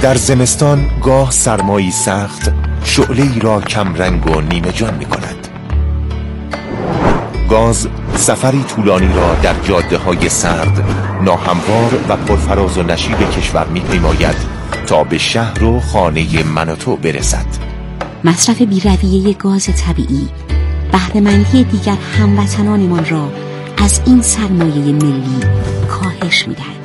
در زمستان گاه سرمایی سخت شعله‌ای را کم رنگ و نیمه جان می کند. گاز سفری طولانی را در جاده‌های سرد، ناهموار و پرفراز و نشیب کشور می پیماید تا به شهر و خانه من و تو برسد. مصرف بی‌رویه گاز طبیعی بهره‌مندی دیگر هموطنانمان را از این سرمایه ملی کاهش می‌دهد.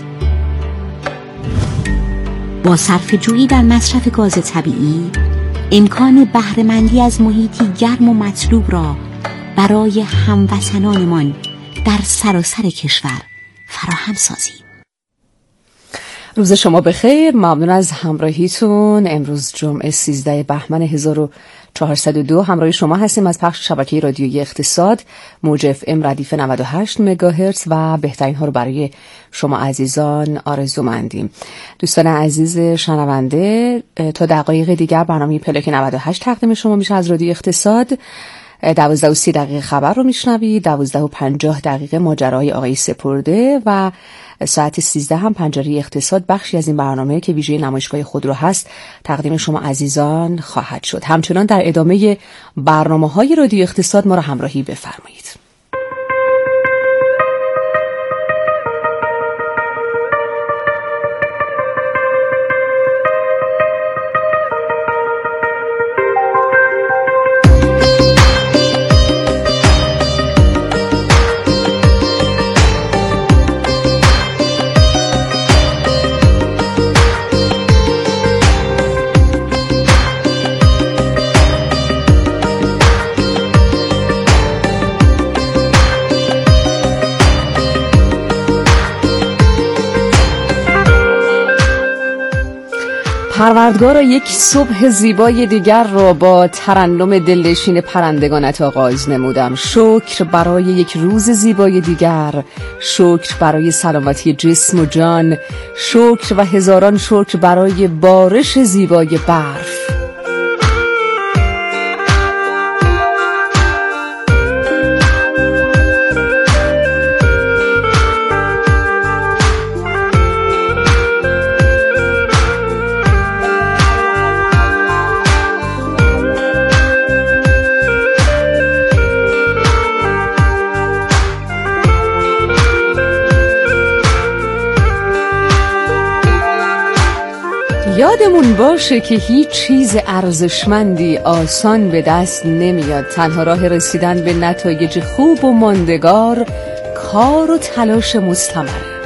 با صرفه‌جویی در مصرف گاز طبیعی امکان بهره‌مندی از محیطی گرم و مطلوب را برای هموطنانمان در سراسر کشور فراهم سازیم. روز شما بخیر، ممنون از همراهیتون. امروز جمعه 13 بهمن 1402 همراه شما هستیم از پخش شبکه رادیویی اقتصاد موج FM ردیف 98 مگاهرتز و بهترین ها رو برای شما عزیزان آرزومندیم. دوستان عزیز شنونده، تا دقایق دیگر برنامه پلاک 98 تقدیم شما میشه از رادیو اقتصاد. 12:30 خبر رو میشنوید، 12:50 ماجرای آقای سپرده و ساعت 13 هم پنجره اقتصاد، بخشی از این برنامه که ویژه نمایشگاه خودرو هست، تقدیم شما عزیزان خواهد شد. همچنان در ادامه برنامه‌های رادیو اقتصاد ما را همراهی بفرمایید. پروردگار یک صبح زیبای دیگر را با ترنم دلنشین پرندگانت آغاز نمودم. شکر برای یک روز زیبای دیگر، شکر برای سلامتی جسم و جان، شکر و هزاران شکر برای بارش زیبای برف. یادمون باشه که هیچ چیز ارزشمندی آسان به دست نمیاد. تنها راه رسیدن به نتایج خوب و ماندگار کار و تلاش مستمره.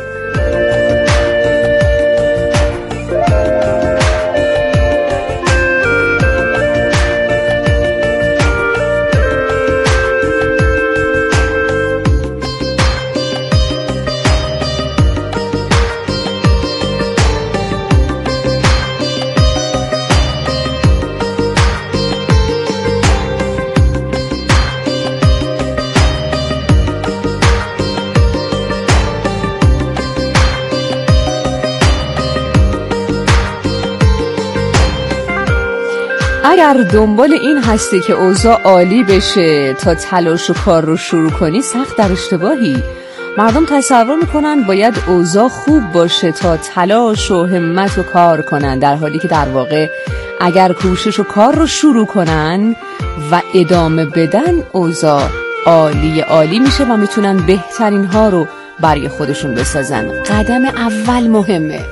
اگر دنبال این هستی که اوضاع عالی بشه تا تلاش و کار رو شروع کنی، سخت در اشتباهی. مردم تصور میکنن باید اوضاع خوب باشه تا تلاش و همت و کار کنن، در حالی که در واقع اگر کوشش و کار رو شروع کنن و ادامه بدن، اوضاع عالی میشه و میتونن بهترین ها رو برای خودشون بسازن. قدم اول مهمه.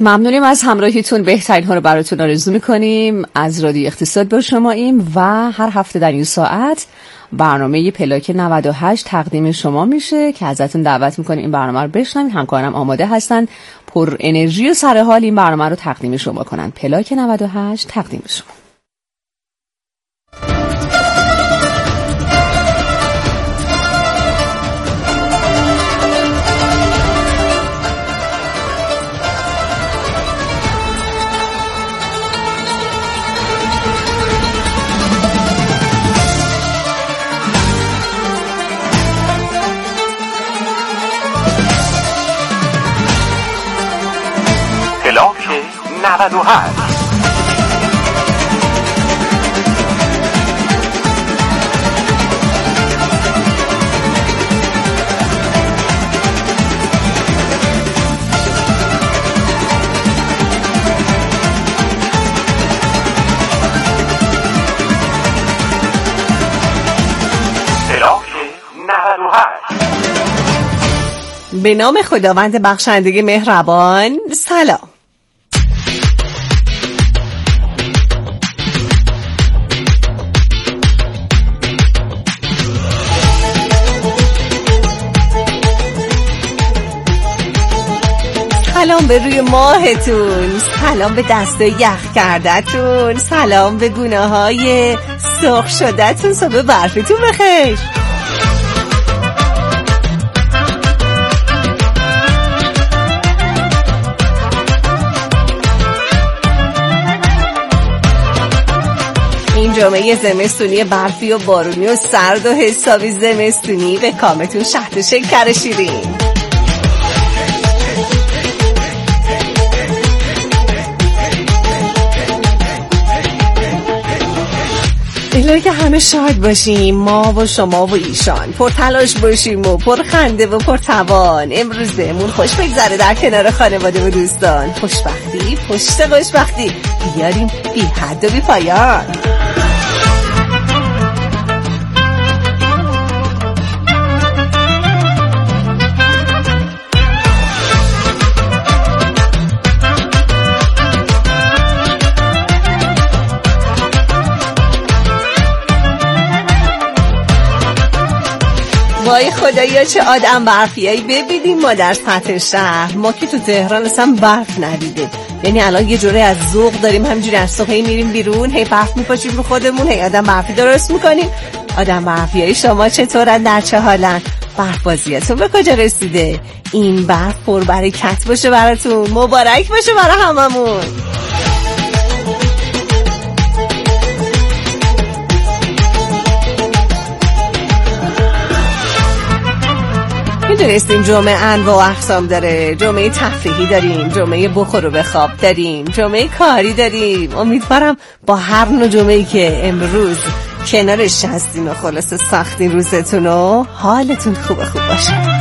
ممنونیم از همراهیتون. بهترین ها رو براتون آرزو میکنیم. از رادیو اقتصاد با شماییم و هر هفته در این ساعت برنامه پلاک 98 تقدیم شما میشه که ازتون دعوت میکنیم این برنامه رو بشنوید. همکارانم آماده هستن پر انرژی و سر حال این برنامه رو تقدیم شما کنن. پلاک 98 تقدیم شما. پلاک 98. به نام خداوند بخشنده مهربان. سلام. سلام به روی ماهتون، سلام به دستای یخ کردتون، سلام به گونه‌های سرخ شدتون. صبح برفتون بخیر. این جمعه زمستونی برفی و بارونی و سرد و حسابی زمستونی به کامتون شهد و شکر شیرین. الهی که همه شاد باشیم، ما و شما و ایشان، پر تلاش باشیم و پر خنده و پر توان. امروز بهمون خوش بگذره در کنار خانواده و دوستان. خوشبختی پشت خوشبختی بیاریم بی حد و بی پایان. وای خدایا چه آدم برفیایی ببینیم ما در سطح شهر. ما که تو تهران اصلا برف ندیده، یعنی الان یه جوره از ذوق داریم، همینجوری از صبح میریم بیرون هی برف میپاشیم رو خودمون، هی آدم برفی درست میکنیم. آدم برفیایی شما چطورن، در چه حالن؟ برف بازیاتون به کجا رسیده؟ این برف پر برکت باشه براتون، مبارک باشه برای هممون. میدونستیم جمعه انواع و اقسام داره. جمعه تفریحی داریم، جمعه بخور و بخواب داریم، جمعه کاری داریم. امیدوارم با هر نوع جمعه‌ای که امروز کنارش هستین و خلاصه ساختین روزتون و حالتون خوب باشه.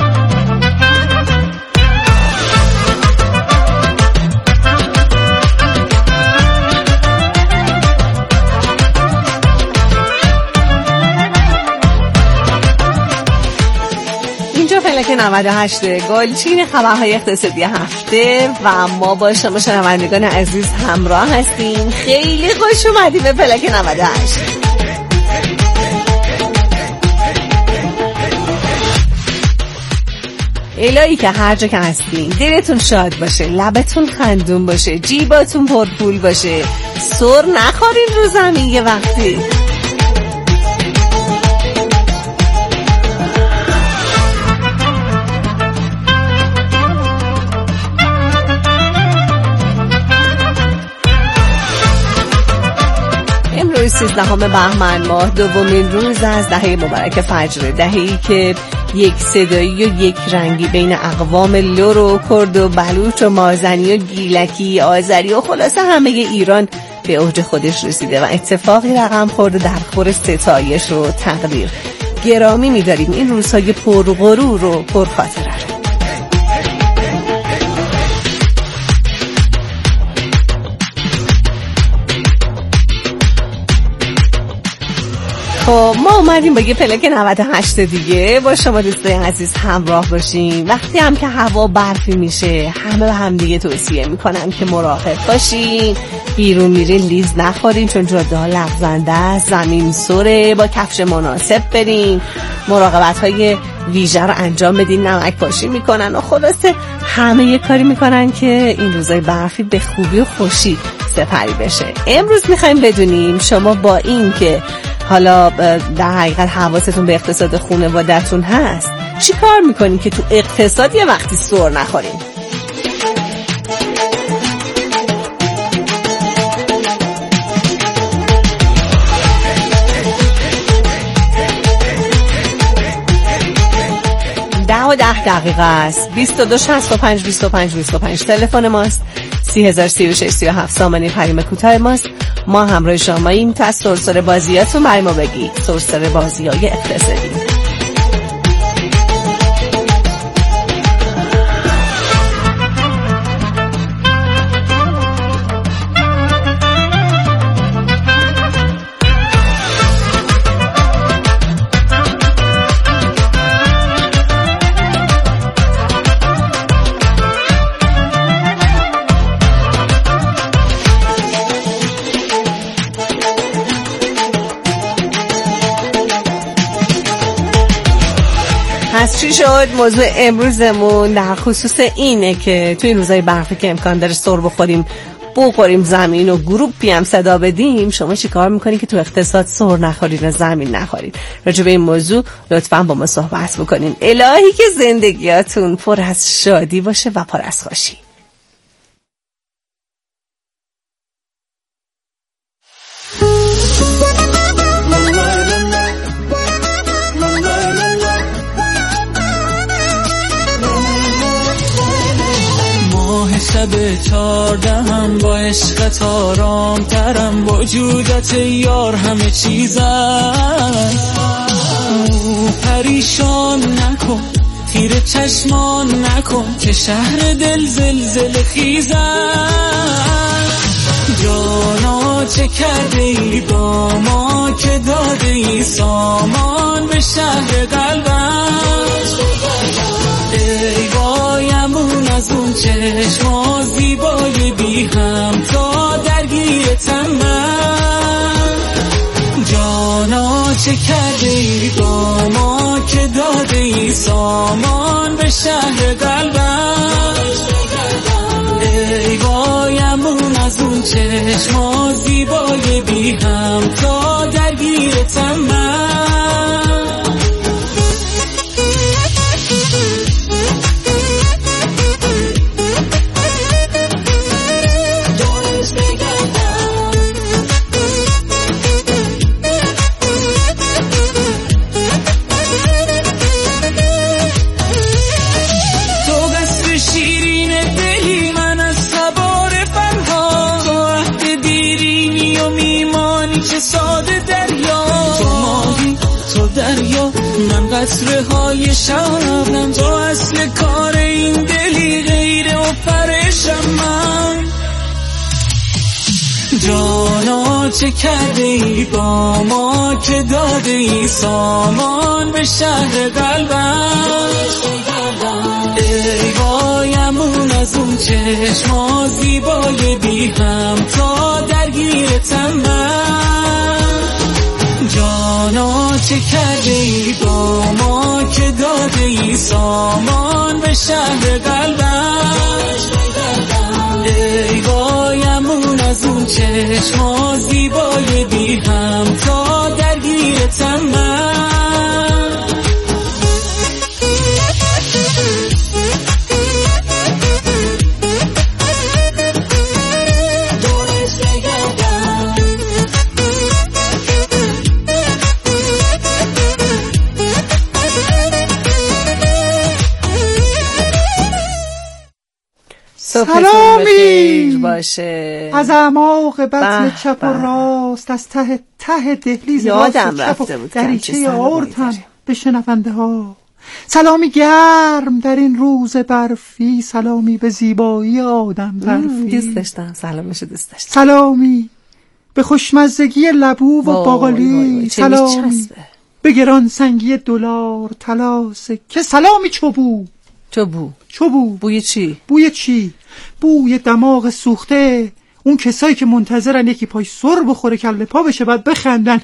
پلاک 98 گلچین خبرهای اقتصادی هفته و ما با شما شنوندگان عزیز همراه هستیم. خیلی خوش اومدیم به پلاک 98. الهی که هر جا که هستین دلتون شاد باشه، لبتون خندون باشه، جیباتون پرپول باشه، سر نخورین رو زمین یه وقتی. امروز 13 بهمن ماه، دومین روز از دهه مبارک فجر، دهه‌ای که یک صدایی و یک رنگی بین اقوام لر و کرد و بلوچ و مازنی و گیلکی آذری و خلاصه همه ایران به اوج خودش رسیده و اتفاقی رقم خورده در خور ستایش و تقدیر. گرامی می‌داریم این روزهای پرغرور و پرخاطره رو. خب ما اومدیم با یه پلک 98 دیگه با شما دوستای عزیز همراه باشیم. وقتی هم که هوا برفی میشه همه به هم دیگه توصیه میکنن که مراقب باشین، بیرون میرین لیز نخورین چون جاده ها لغزنده است، زمین سره، با کفش مناسب برین، مراقبت های ویژه رو انجام بدین، نمک پاشی میکنن و خلاصه همه یه کاری میکنن که این روزای برفی به خوبی و خوشی سپری بشه. امروز میخوایم بدونیم شما با این که حالا در حقیقت حواستون به اقتصاد خانواده‌تون هست چی کار میکنین که تو اقتصاد یه وقتی سر نخورین؟ و 10 دقیقه است. 22 65 25 25 تلفن ماست. 3036 37 سامانه پیام کوتاه ماست. ما همراه شماییم تا از سرسره بازیاتون برای ما بگید. سرسره بازیای اقتصادی. از چی شد؟ موضوع امروزمون در خصوص اینه که توی این روزای برفی که امکان داره سر بخوریم زمین و گروپی هم صدا بدیم، شما چی کار میکنین که تو اقتصاد سر نخورین و زمین نخورین؟ راجع به این موضوع لطفاً با ما صحبت بکنین. الهی که زندگیاتون پر از شادی باشه و پر از خوشی. شب 14 هم با عشقت آرام ترم، با وجودت یار همه چیزم. پریشان نکن، تیر چشمان نکن که شهر دل زلزله خیزم. جانا چه کرده ای با ما که داده ای سامان به شهر قلبم. ای وایمون از اون چشما زیبای بی هم تا درگیرتم من. جانا چه کرده ای با ما که داده ای سامان به شهر قلبم. ای وایمون از اون چشما زیبای بی هم تا درگیرتم من. قطره های شبنم تو اصل کار این دلی غیره و پرشم من. جانا چه کرده ای با ما که داده ای سامان به شهر قلبم. ای وایمون از اون چشما زیبای بی هم تا درگیرتم من. جانا چه کرده ای با ما که داده ای سامان به شهر قلبم. ای وایمون از اون چشما زیبای بی هم تا درگیرتم من. سلامی باشه از اعماق بطن چپ و راست، از ته دهلیز یادم رفته بود دریچه آرتم به شنونده ها. سلامی گرم در این روز برفی، سلامی به زیبایی آدم برفی. دوست داشتم سلامشو دوست داشتم. سلامی به خوشمزگی لبو و باقالی سلامی، به گران سنگی دلار تلاسه که سلامی چوبو. بوی چی؟ بوی دماغ سوخته، اون کسایی که منتظرن یکی پای سر بخوره کله پا بشه بعد بخندن.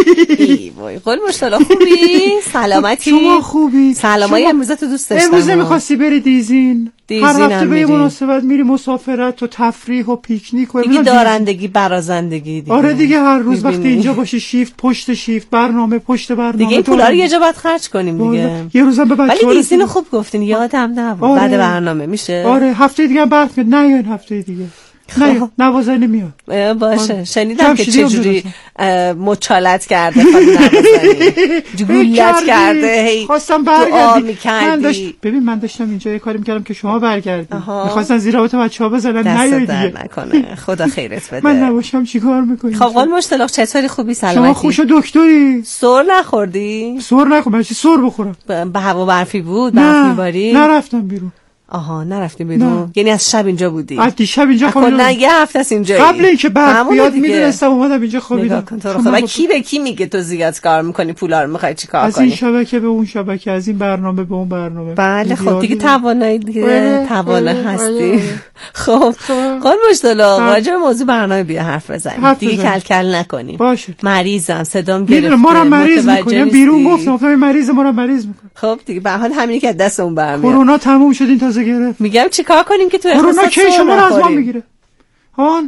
ای وای قول مشتاق خوبی؟ سلامتی؟ شما خوبی؟ سلامای امروزت دوست داشتم. امروز می‌خواستی بری دیزین؟ هر هفته به مناسبت میری مسافرت و تفریح و پیکنیک و دیگه دارندگی برازندگی دیگه. آره دیگه هر روز وقتی اینجا باشی شیفت پشت شیفت، برنامه پشت برنامه، دیگه این پولا رو یه جا باید خرج کنیم دیگه. یه روزم به بچه‌ها ولی دیزینو خوب گفتین، یادم نبود. بعد برنامه میشه. آره هفته دیگه هم برات میاد. نه این هفته دیگه نه نوازنی میاد. باشه شنیدم که چجوری مچالت کرده خانم نوازنی، جگولت کرده، هی خواستم برگردی. ببین من داشتم اینجا یه کاری میکردم که شما برگردی، میخواستن زیر آوت بچه‌ها بزنن. نه دیگه نکنه خدا خیرت بده. من نباشم چیکار میکنی؟ خب قول مشتاق چطوری؟ خوبی؟ سلامتی؟ شما خوش دکتری؟ سر نخوردی؟ سر نخوردم. چی سر بخورم؟ به هوا برفی بود؟ برف میباری؟ نرفتم بیرون. آها نرفتی بیرون؟ یعنی از شب اینجا بودی؟ از دیشب اینجا خوابیدم. کلا یه هفته است اینجایی. قبل اینکه برف بیاد میدونستم اومدم اینجا خوابیدم. و کی به کی میگه تو زیاد کار میکنی، پولا رو میخوای چیکار کنی؟ از این شبکه به اون شبکه، از این برنامه به اون برنامه. بله خب دیگه توانایی دیگه توانه هستی. خب قول مشتاق راجع به موضوع برنامه بیا حرف بزنیم دیگه، کلکل نکنیم. باشه. مریضم صدام گرفته. میدونم ما رو مریض میکنیم، بیرون گفتم مریض ما رو مریض میکنه. خب دیگه به حال همین که دست اون برمیاد. کرونا تموم شد این تازه گرفت. میگم چیکار کنیم که تو کرونا کی شما رو از ما میگیره؟ هان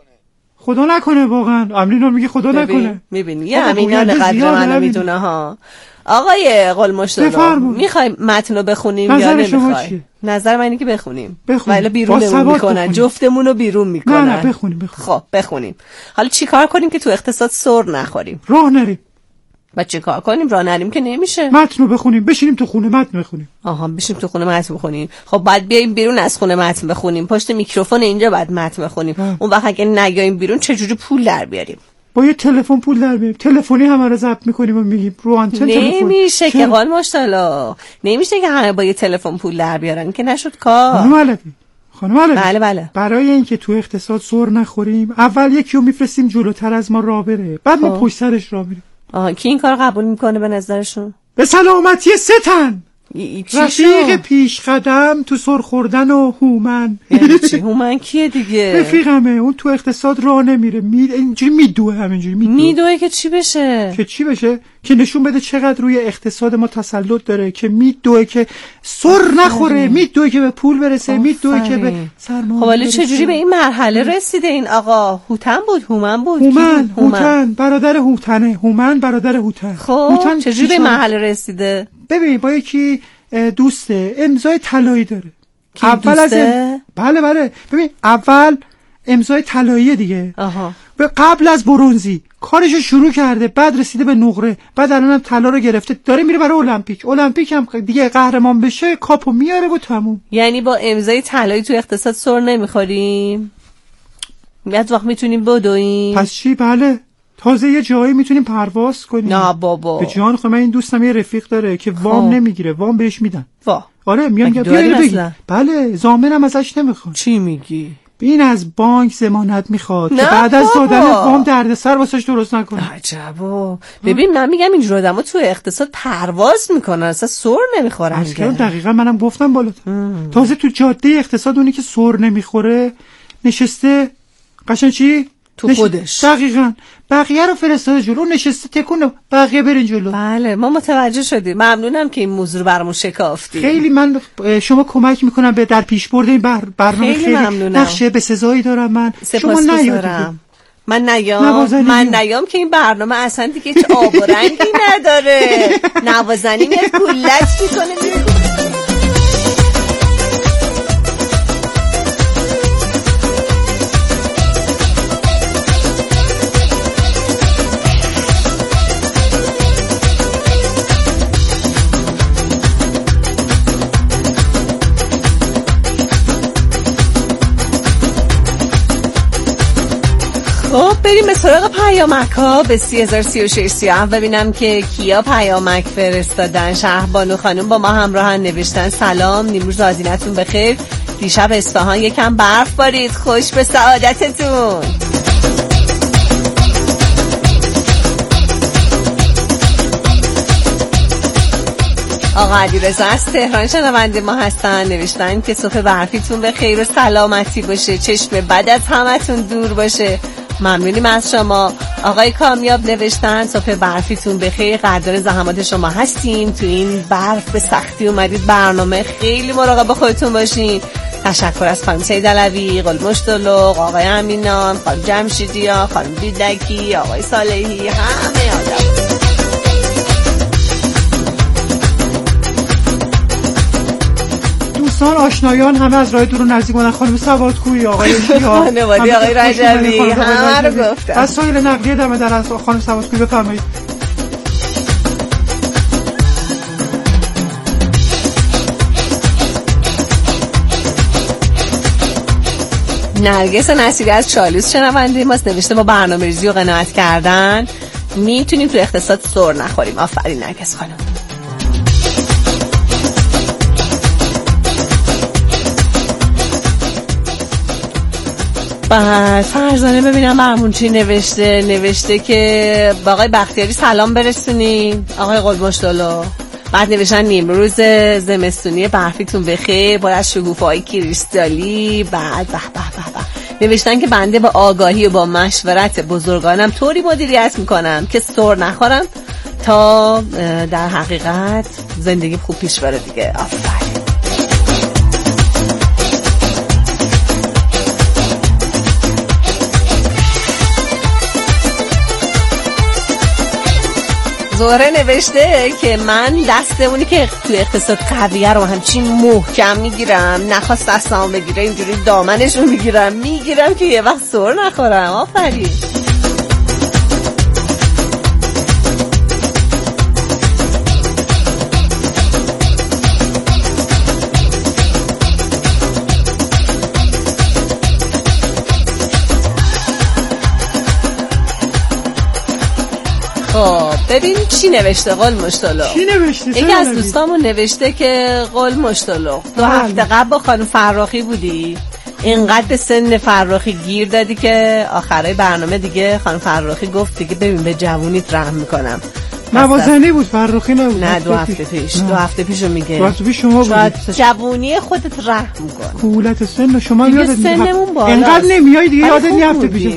خدا نکنه واقعا. امرینا میگه خدا نکنه. میبینی یه امینا قدر منو میدونه ها. آقای قول مشتاق میخوای متنو بخونیم یا نمیخوای؟ نظر من اینه که بخونیم. ولی بیرونمون میکنن، جفتمون رو بیرون میکنن. نه بخونیم. خب بخونیم. حالا چیکار کنیم که تو اقتصاد سر نخوریم؟ راه نریم. و چه کار کنیم؟ راه نریم که نمیشه. متن رو بخونیم، بشینیم تو خونه متن بخونیم. آها بشینیم تو خونه متن بخونیم. خب بعد بیایم بیرون از خونه متن بخونیم، پشت میکروفون اینجا بعد متن بخونیم. اون وقت اگه نیاییم بیرون چجوری پول در بیاریم؟ با یه تلفن پول در بیاریم. تلفونی همه رو ضبط میکنیم و میگیم رو آنتن تلفن. نمیشه که قال مشتاق، نمیشه که همه با یه تلفن پول در بیارن که نشد کار. خانم علوی بله. برای اینکه تو اقتصاد سر نخوریم اول یکی رو میفرستیم جلوتر از ما راه بره، بعد ما پشت سرش راه میریم. کی این کار قبول میکنه به نظرشون؟ به سلامتی 3 تن رفیق پیش قدم تو سر خوردن و هومن. یعنی چی؟ هومن کیه دیگه؟ رفیقمه، اون تو اقتصاد راه نمیره، اینجوری میدوه، همینجوری میدوه که چی بشه؟ که نشون بده چقدر روی اقتصاد ما تسلط داره، که میدوه که سر نخوره، میدوه که به پول برسه، میدوه که به سرمایه. خب ولی چجوری به این مرحله رسیده این آقا؟ هومن بود. هوتن برادر هوتنه. هومن برادر هوتن. خب چجوری به مرحله رسیده؟ ببین با یکی دوسته، امضای طلایی داره. اول از بله ببین اول امضای طلایی دیگه. به قبل از برنزی کارشو شروع کرده، بعد رسیده به نقره، بعد الانم طلا رو گرفته، داره میره برای المپیک هم دیگه قهرمان بشه، کاپو میاره و تموم. یعنی با امضای طلایی تو اقتصاد سر نمیخوریم؟ بعد وقت میتونیم بدویم؟ پس چی؟ بله تازه یه جایی میتونیم پرواز کنیم. نه بابا به جان خود من این دوستم یه رفیق داره که وام نمیگیره، وام بهش میدن. آره میگم بیا بله ضامنم ازش نمیخواد. چی میگی؟ این از بانک ضمانت میخواد که بعد از دادن وام دردسر واسش درست نکنه. عجبا. ببین من میگم اینجور آدما تو اقتصاد پرواز میکنن، اصلا سر نمیخورن. اصلا دقیقاً منم گفتم بالاتر. تازه تو جاده اقتصاد اونی که سر نمیخوره نشسته قشنگ چی؟ تو خودش. دقیقاً. بقیه رو فرستاده جلو، نشسته تکون بقیه برین جلو. بله ما متوجه شدیم. ممنونم که این موضوع رو برامون شکافتی. خیلی من شما کمک میکنم به در پیشبرد این برنامه. خیلی نقشه به سزایی دارم من. شما نیارم. من نیام که این برنامه اصلا دیگه هیچ آب و رنگی نداره. نوازنی میاد کلت میکنه. خب بریم به سراغ پیامک ها. به 303637 ببینم که کیا پیامک فرستادن. شهربانو خانم با ما همراهن، نوشتن سلام نیمروز آذینتون بخیر، دیشب اصفهان یکم برف بارید، خوش به سعادتتون. آقا علیرضا از تهران شنونده ما هستن. نوشتن که صبح برفیتون به خیر و سلامتی باشه، چشم بد از همتون دور باشه. ممنونیم از شما. آقای کامیاب نوشتن صبح برفیتون به خیر، قدر زحمات شما هستیم. تو این برف به سختی اومدید برنامه، خیلی مراقب خودتون باشین. تشکر از خانم سید علوی، قل مشتلق، آقای امینان، خانم جمشیدیا، خانم بیدکی، آقای صالحی، همه آدم. دوستان آشنایان همه از راه دور و نزدیک بودن، خانم سوادکویی، آقای شیعه، خانواده آقای رجبی، همه رو گفتم. از سایر نقلیه دم در از خانم سوادکویی بفرمایید. نرگس نصیری از چالوس شنونده ماست. نوشته با برنامه‌ریزی و قناعت کردن میتونیم تو اقتصاد سر نخوریم. آفرین نرگس خانم. بعد فرزانه ببینم برمون چی نوشته که با آقای بختیاری سلام برسونیم. آقای قلمشتلو بعد نوشتن نیمروز زمستونی برفیتون بخیر، باید از شکوفه‌های کریستالی. بعد به نوشتن که بنده با آگاهی و با مشورت بزرگانم طوری مدیریت میکنم که سر نخورم تا در حقیقت زندگی خوب پیش بره دیگه. آفرین. زهره نوشته که من دست اونی که توی اقتصاد قویه رو همچین محکم میگیرم، نخواست دستمو بگیره اینجوری دامنشو میگیرم که یه وقت سر نخورم. آفرین. ببین چی نوشته قول مشتلق. یکی از دوستامون نوشته که قول مشتلق 2 هفته قبل با خانم فراخی بودی، اینقدر به سن فراخی گیر دادی که آخرای برنامه دیگه خانم فراخی گفت دیگه ببین به جوونیت رحم میکنم. نوازنده بود، فراخی نبود. نه 2 هفته پیش. 2 هفته پیشو میگه. 2 هفته پیش شما بود. جوونی خودت رحم کن. کولت سن شما یادت سنمون بالاست. اینقدر نمیای دیگه، یادت 2 هفته پیش.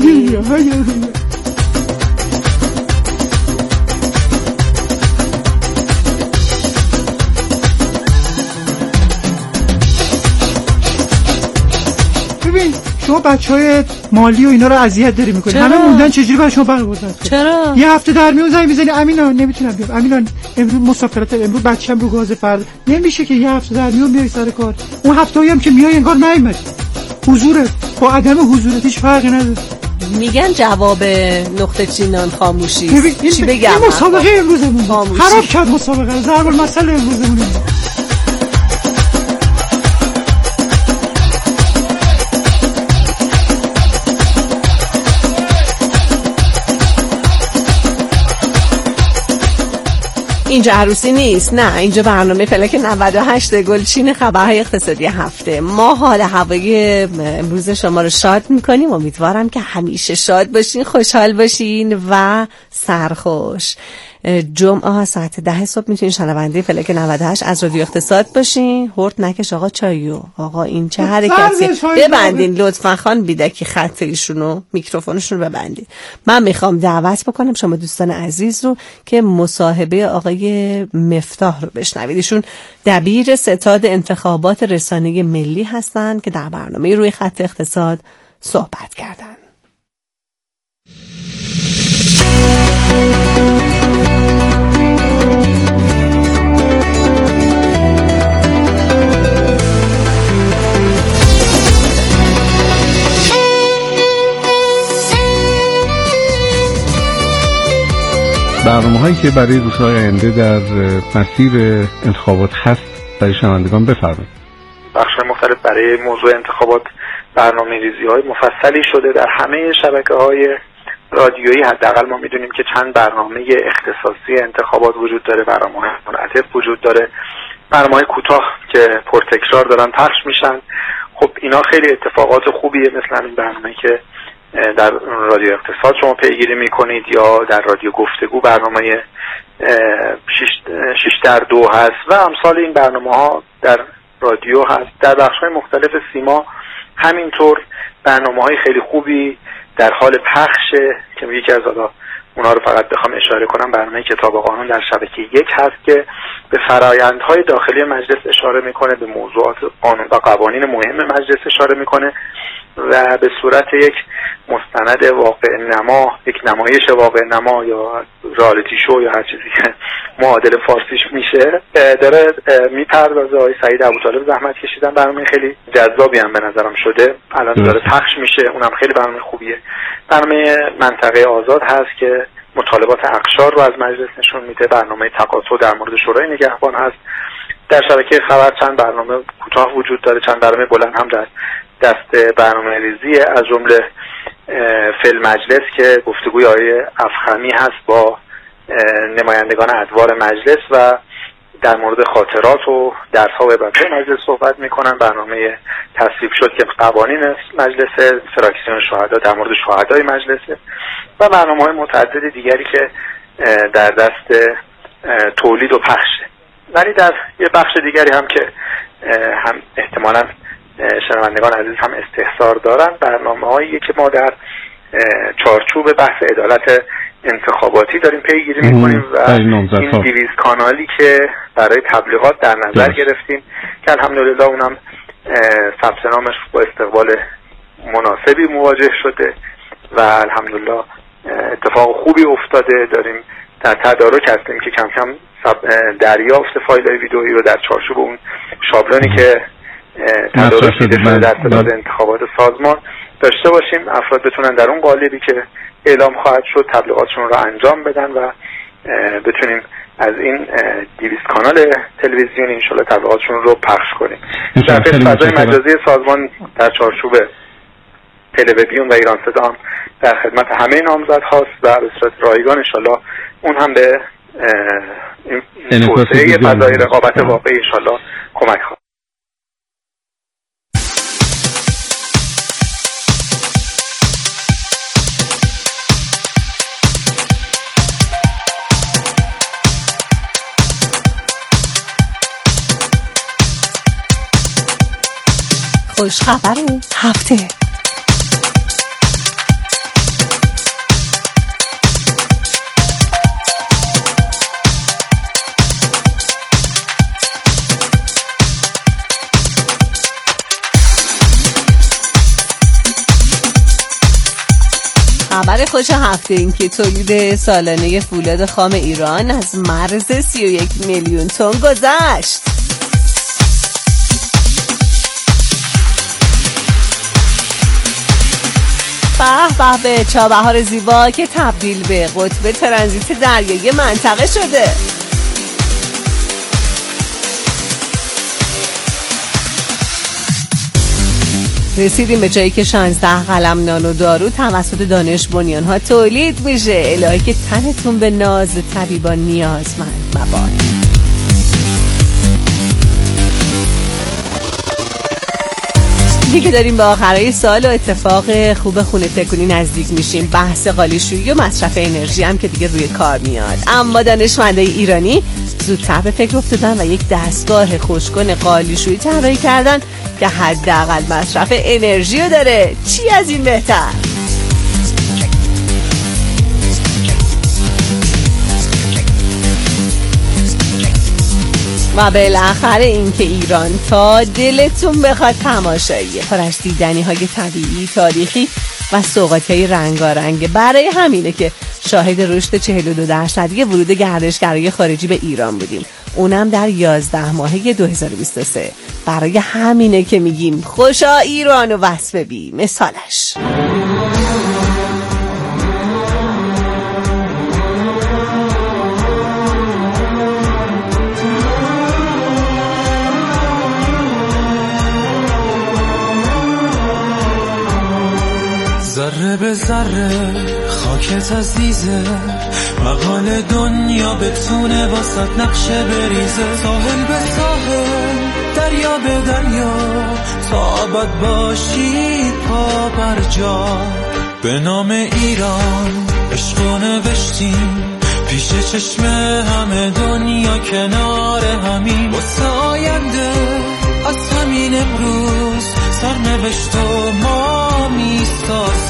شما بچهای مالی و اینا رو اذیت داری میکنی. همه موندن چجوری برای شما برگردن؟ چرا؟ یه هفته در میون زنگ میزنی امینا نمیتونم بیام، امینا امروز مسافرت، امروز بچه‌م رو گاز فردا. نمیشه که یه هفته در میون بیای سر کار. اون هفته‌ای هم که میای انگار نیومد. حضورت با عدم حضورت هیچ فرقی نداره. میگن جواب نقطه چینان خاموشی. چی بگم؟ این مسابقه امروزمون خراب کرد مسابقه. ضرب المثل امروزمون. اینجا عروسی نیست، نه اینجا برنامه فلک 98 گلچین خبرهای اقتصادی هفته. ما حال هوای امروز شما رو شاد میکنیم. امیدوارم که همیشه شاد باشین، خوشحال باشین و سرخوش. جمعه ساعت 10 صبح میتونین شنونده فلک 98 از رادیو اقتصاد باشین. هورت نکش آقا چایو. آقا این چه حرکتی؟ ببندین لطفا خان بیدکی خط ایشونو، میکروفونشون رو ببندین. من میخوام دعوت بکنم شما دوستان عزیز رو که مصاحبه آقای مفتاح رو بشنوید. ایشون دبیر ستاد انتخابات رسانه ملی هستن که در برنامه روی خط اقتصاد صحبت کردن. برنامه‌هایی که برای روزهای آینده در مسیر انتخابات هست برای شنوندگان بفرمایید. بخش‌های مختلف برای موضوع انتخابات برنامه‌ریزی‌های مفصلی شده در همه شبکه‌های رادیویی. حداقل ما می‌دونیم که چند برنامه اختصاصی انتخابات وجود داره، برنامه‌های منعطف وجود داره، برنامه‌های کوتاه که پرتکرار دارن پخش میشن. خب اینا خیلی اتفاقات خوبیه، مثل همین برنامه‌ای که در رادیو اقتصاد شما پیگیری میکنید یا در رادیو گفتگو برنامه 6x2 هست و امثال این برنامه ها در رادیو هست. در بخش های مختلف سیما همینطور برنامه های خیلی خوبی در حال پخشه که یکی از اونا رو فقط بخوام اشاره کنم برنامه کتاب قانون در شبکه 1 هست که به فرآیندهای داخلی مجلس اشاره میکنه، به موضوعات قانون و قوانین مهم مجلس اشاره میکنه و به صورت یک مستند واقع نما، یک نمایش واقع نما یا رئالیتی شو یا هر چیزی که معادل فارسیش میشه داره میپردازه. آقای سعید ابوطالب زحمت کشیدن، برنامه خیلی جذابی هم به نظرم شده، الان داره پخش میشه، اونم خیلی برنامه خوبیه. برنامه منطقه آزاد هست که مطالبات اقشار رو از مجلس نشون میده. برنامه تقاطع در مورد شورای نگهبان هست. در شبکه خبر چند برنامه کوتاه وجود داره، چند برنامه بلند هم در دست برنامه ریزی، از جمله فیلم مجلس که گفتگوی آقای افخمی هست با نمایندگان ادوار مجلس و در مورد خاطرات و درس‌ها و عبرت‌های مجلس صحبت می‌کنن. برنامه تصویب شد که قوانین مجلس، فراکسیون شهدا در مورد شهدای مجلس و برنامه‌های متعدد دیگری که در دست تولید و پخشه. ولی در یه بخش دیگری هم که هم احتمالاً شنوندگان عزیز هم استحضار دارن، برنامه‌هایی که ما در چارچوب بحث عدالت انتخاباتی داریم پیگیری میکنیم و این 200 کانالی که برای تبلیغات در نظر گرفتیم که الحمدلله اونم ثبت نامش با استقبال مناسبی مواجه شده و الحمدلله اتفاق خوبی افتاده. داریم در تدارک هستیم که کم کم دریافت فایل‌های ویدئویی رو در چارچوب اون شابلونی که تدارک دیده شده در ستاد انتخابات سازمان داشته باشیم. افراد بتونن در اون قالبی که اعلام خواهد شد تبلیغاتشون رو انجام بدن و بتونیم از این 200 کانال تلویزیونی انشالله تبلیغاتشون رو پخش کنیم. در فضای مجازی سازمان در چارچوب تلویزیون و ایران صدا هم در خدمت همه نامزدهاست و به صورت رایگان انشالله اون هم به توسعه فضای رقابت واقعی انشالله کمک خواهد. خوش خبر هفته. خبر خوش هفته این که تولید سالانه فولاد خام ایران از مرز 31 میلیون تن گذشت. به به چابهار زیبا که تبدیل به قطب ترانزیت دریایی منطقه شده. رسیدیم به جایی که 16 قلم نان و دارو توسط دانش بنیان‌ها تولید میشه. الهی که تنتون به ناز طبیبان نیازمند مباد. دیگه داریم به آخرای سال و اتفاق خوب خونه تکونی نزدیک میشیم. بحث قالیشویی و مصرف انرژی هم که دیگه روی کار میاد. اما دانشمندای ایرانی زودتر به فکر افتادن و یک دستگاه خوشگل قالیشویی طراحی کردن که حداقل مصرف انرژی رو داره. چی از این بهتر؟ و بالاخره این که ایران تا دلتون بخواد تماشایی پر از دیدنی‌های طبیعی، تاریخی و سوغاتی رنگارنگ. برای همینه که شاهد رشد 42% ورود گردشگرای خارجی به ایران بودیم، اونم در 11 ماهه 2023. برای همینه که میگیم خوشا ایران و وصف بی مثالش. ذره به ذره خاکت عزیزه، مقال دنیا بتونه واسط نقشه بریزه. ساحل به ساحل، دریا به دریا، تا ابد باشید پا بر جا. به نام ایران عشق نوشتیم پیش چشم همه دنیا کنار همین واسه آینده از همین امروز سرنوشت و ما میسازیم